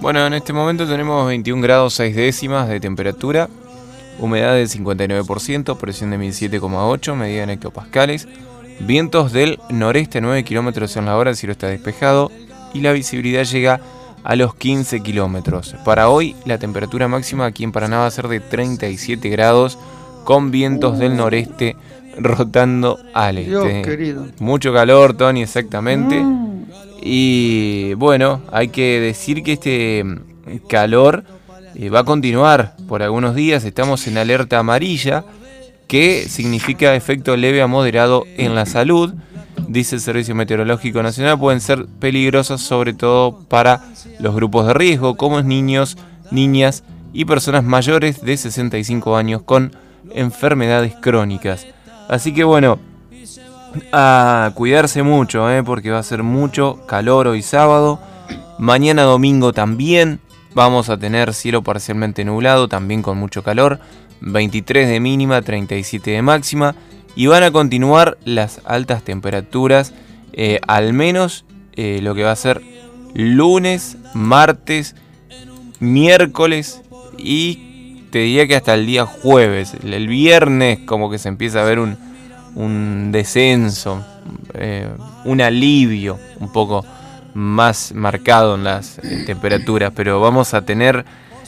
Bueno, en este momento tenemos 21 grados 6 décimas de temperatura, humedad del 59%, presión de 1007,8, medida en hectopascales, vientos del noreste 9 kilómetros en la hora, el cielo está despejado y la visibilidad llega a los 15 kilómetros. Para hoy la temperatura máxima aquí en Paraná va a ser de 37 grados con vientos del noreste rotando al este. Dios querido. Mucho calor, Tony, exactamente. Y bueno, hay que decir que este calor va a continuar por algunos días. Estamos en alerta amarilla, que significa efecto leve a moderado en la salud. Dice el Servicio Meteorológico Nacional, pueden ser peligrosas sobre todo para los grupos de riesgo, como niños, niñas y personas mayores de 65 años con enfermedades crónicas. Así que bueno, a cuidarse mucho, porque va a ser mucho calor hoy sábado. Mañana domingo también vamos a tener cielo parcialmente nublado, también con mucho calor. 23 de mínima, 37 de máxima. Y van a continuar las altas temperaturas, al menos lo que va a ser lunes, martes, miércoles y te diría que hasta el día jueves. El viernes como que se empieza a ver un descenso, un alivio un poco más marcado en las temperaturas, pero vamos a tener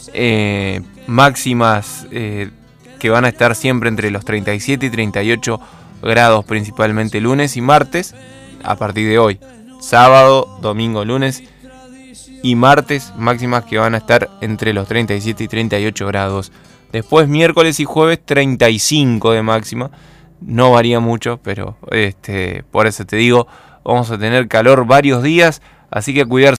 máximas que van a estar siempre entre los 37 y 38 grados, principalmente lunes y martes, a partir de hoy. Sábado, domingo, lunes y martes, máximas que van a estar entre los 37 y 38 grados. Después, miércoles y jueves, 35 de máxima. No varía mucho, pero por eso te digo, vamos a tener calor varios días, así que cuidarse.